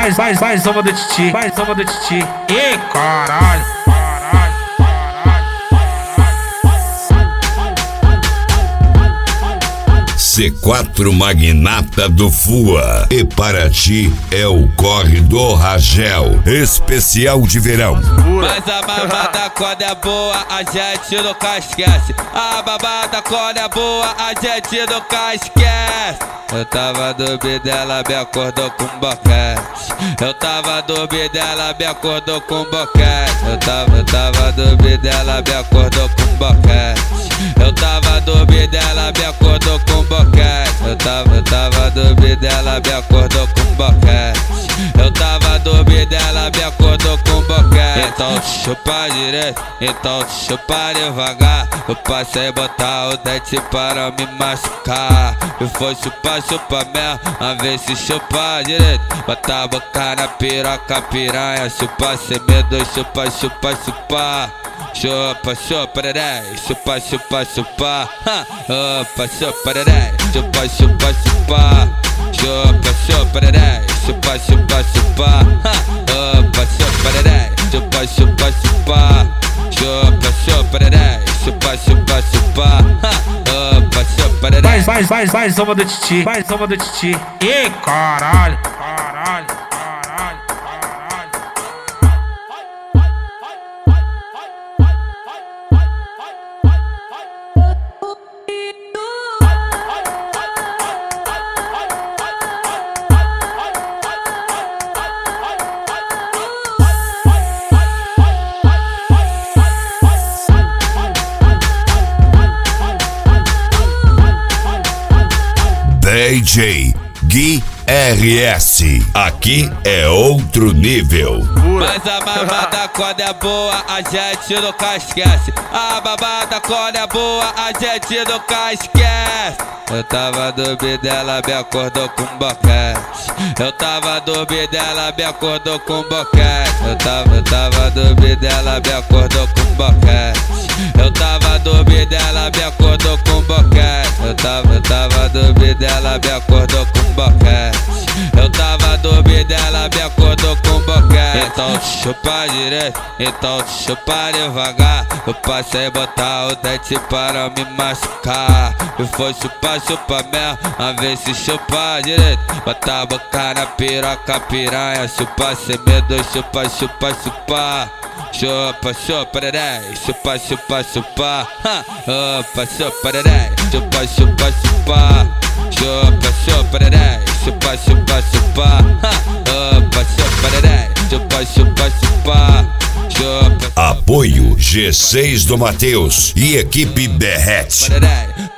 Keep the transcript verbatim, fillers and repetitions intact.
faz, faz, faz samba do titi, faz samba do titi. Ei, caralho, caralho, C quatro Magnata do Fua. E para ti é o Corre do Ragel, especial de verão. Mas a babada quando é boa, a gente nunca esquece. A babada quando é boa, a gente nunca esquece. Eu tava dormindo, ela me acordou com boquete. Eu tava dormindo, ela me acordou com boquete. Eu tava, eu tava dormindo, ela me acordou com boquete. Eu tava dormindo, ela me acordou com boquete. Eu tava, eu tava dormindo, ela me acordou com boquete. Eu tava dormindo, ela me acordou com boquete. Então chupa direito, então chupa devagar. Eu passei a botar o dente para me machucar. E foi chupar, chupa mesmo, a ver se chupa direito. Bota a boca na piroca, piranha. Chupa sem medo, chupa, chupa, chupa. Chupa, chupa, dedé, chupa, chupa, chupa. Opa, chupa, dedé, chupa, chupa, chupa. Chupa, chupa, dedé, chupa, chupa, chupa. Opa, chupa, dedé, chupa, chupa, chupa. Chupa, chupa, dedé, chupa, chupa, chupa. Opa, chupa, dedé. Faz, faz, faz, faz samba do titi, faz samba do titi. Ei, caralho, caralho, caralho. D J Gui R S, aqui é outro nível. Mas a babada quando é boa, a gente nunca esquece. A babada quando é boa, a gente nunca esquece. Eu tava dormindo, ela me acordou com boquete. Eu tava dormindo, ela me acordou com boquete. Eu tava, eu tava dormindo, ela me acordou com boquete. Eu tava dormindo, ela me acordou com boquete. Eu tava, eu tava dormindo, ela me acordou com boquete. Eu tava dormindo, ela me acordou com boquete. Então chupa direito, então chupa devagar. Eu passei a botar o dente para me machucar. E foi chupa, chupa mesmo, a ver se chupa direito. Bota a boca na piroca, piranha. Chupa sem medo, chupa, chupa, chupa. Chupa, chupa, dedé, chupa, chupa, chupa. Opa, chupa, dedé, chupa, chupa, chupa. Chupa, chupa, dedé, chupa, chupa, chupa. Opa, chupa, dedé, chupa, chupa, chupa. Chupa. Apoio G seis do Matheus e equipe Berrete.